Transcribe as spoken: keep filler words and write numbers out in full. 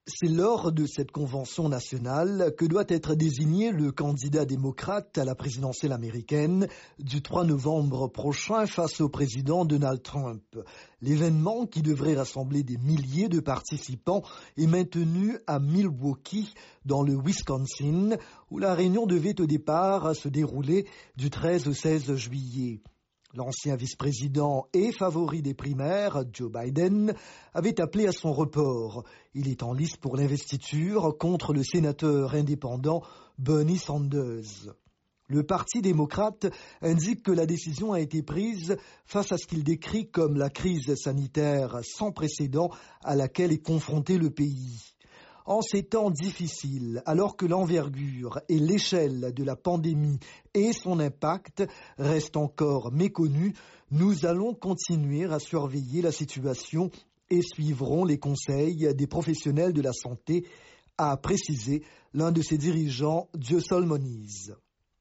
C'est lors de cette convention nationale que doit être désigné le candidat démocrate à la présidentielle américaine du trois novembre prochain face au président Donald Trump. L'événement, qui devrait rassembler des milliers de participants, est maintenu à Milwaukee, dans le Wisconsin, où la réunion devait au départ se dérouler du treize au seize juillet. L'ancien vice-président et favori des primaires, Joe Biden, avait appelé à son report. Il est en lice pour l'investiture contre le sénateur indépendant Bernie Sanders. Le Parti démocrate indique que la décision a été prise face à ce qu'il décrit comme la crise sanitaire sans précédent à laquelle est confronté le pays. En ces temps difficiles, alors que l'envergure et l'échelle de la pandémie et son impact restent encore méconnus, nous allons continuer à surveiller la situation et suivrons les conseils des professionnels de la santé, a précisé l'un de ses dirigeants, Diosol Moniz.